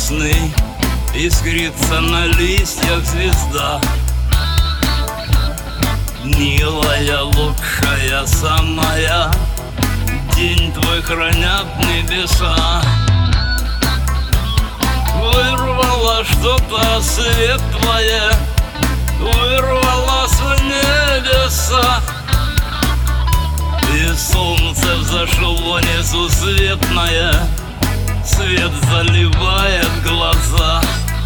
весны искрится на листьях звезда. Милая, лучшая, самая, день твой хранят небеса. Вырвала что-то светлое, вырвала с небеса, и солнце взошло несусветное, свет заливает глаза.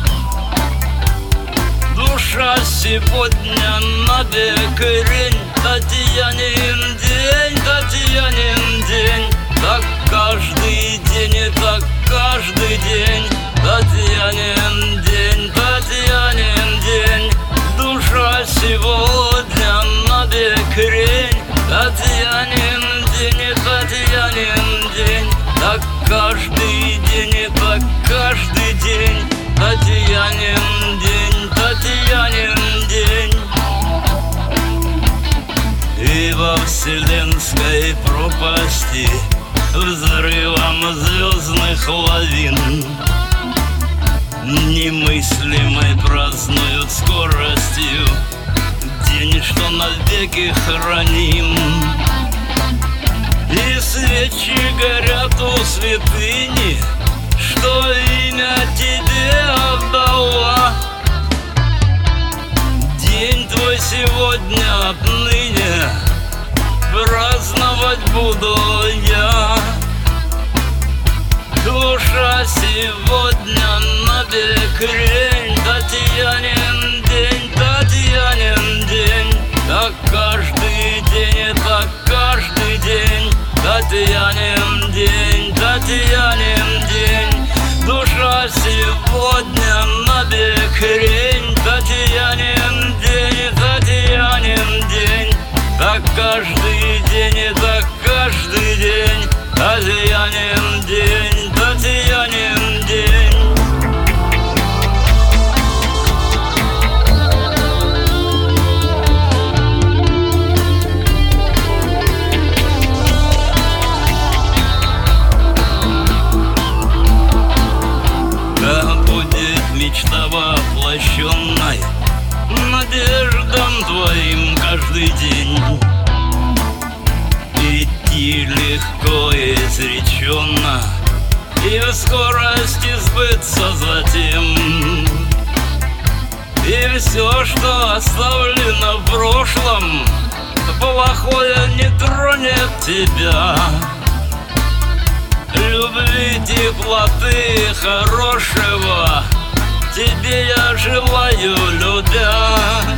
Душа сегодня навек рень, Татьянин день, Татьянин день. Так каждый день и так каждый день, Татьянин день, Татьянин день. Душа сегодня навек рень, Татьянин день и Татьянин день. Так каждый день и так каждый день, Татьянин день, Татьянин день. И во вселенской пропасти взрывом звездных лавин немыслимой празднуют скоростью день, что навеки храним. И свечи горят у святыни, что имя тебе отдала. День твой сегодня отныне праздновать буду я. Душа сегодня навек рень, Татьянин день, Татьянин день. Так каждый день и так каждый день, Татьянин день, Татьянин день. Душа сегодня навек рень, Татьянин день, Татьянин день. Так каждый день и так каждый день, Татьянин день, Татьянин день. Мечта воплощенной надеждам твоим каждый день. Идти легко и изреченно, и в скорости сбыться затем. И все, что оставлено в прошлом, плохое не тронет тебя. Любви, теплоты, хорошего тебе я желаю, любя.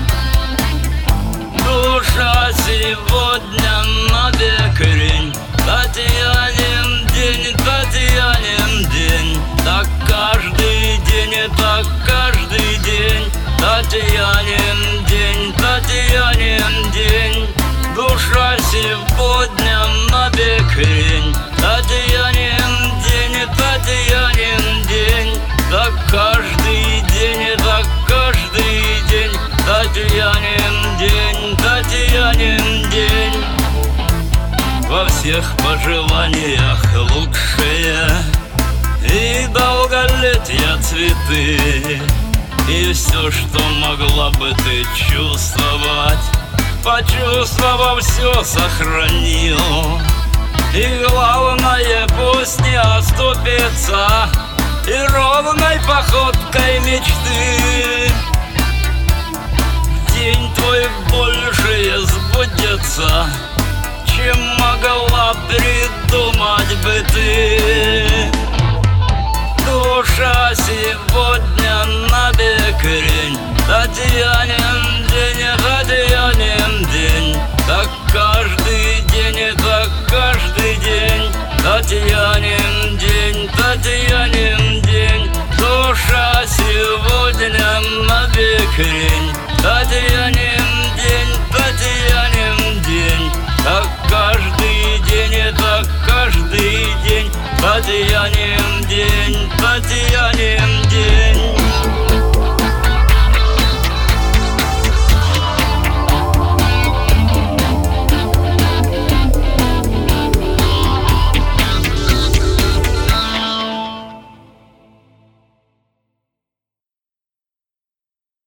Душа сегодня навек рень, Татьянин день, Татьянин день. Так каждый день и так каждый день, Татьянин день, Татьянин день. Душа сегодня навек рень, Татьянин день, Татьянин день. Так каждый день и так каждый день, Татьянин день, Татьянин день. Во всех пожеланиях лучшие и долголетия цветы. И все, что могла бы ты чувствовать, почувствовав, все сохранил. И главное, пусть не оступится, и ровной походкой мечты день твой больше сбудется, чем могла придумать бы ты. Душа сегодня навек рень, Татьянин день, Татьянин день. Так каждый день и так каждый день, Татьянин день, Татьянин день. Душа сегодня навек рень, Татьянин день, Татьянин день. Так каждый день и так каждый день, Татьянин день, Татьянин день.